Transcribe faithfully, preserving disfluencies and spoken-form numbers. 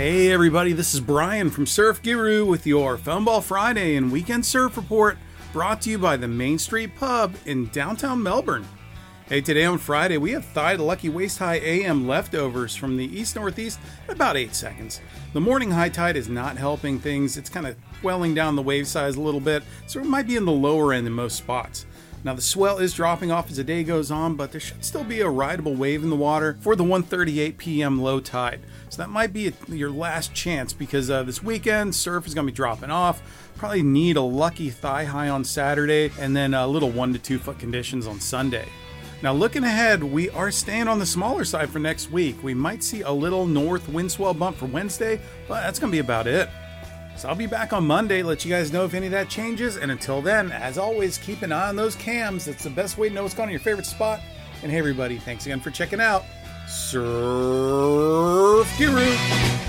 Hey everybody, this is Brian from Surf Guru with your Foamball Friday and Weekend Surf Report, brought to you by the Main Street Pub in downtown Melbourne. Hey, today on Friday we have Thigh to Lucky Waist High A M leftovers from the east-northeast at about eight seconds. The morning high tide is not helping things. It's kind of quelling down the wave size a little bit, so it might be in the lower end in most spots. Now the swell is dropping off as the day goes on, but there should still be a rideable wave in the water for the one thirty-eight p.m. low tide. So that might be your last chance because uh, this weekend surf is going to be dropping off. Probably need a lucky thigh high on Saturday and then a little one to two foot conditions on Sunday. Now looking ahead, we are staying on the smaller side for next week. We might see a little north wind swell bump for Wednesday, but that's going to be about it. So I'll be back on Monday, let you guys know if any of that changes. And until then, as always, keep an eye on those cams. That's the best way to know what's going on in your favorite spot. And hey everybody, thanks again for checking out Surf Guru.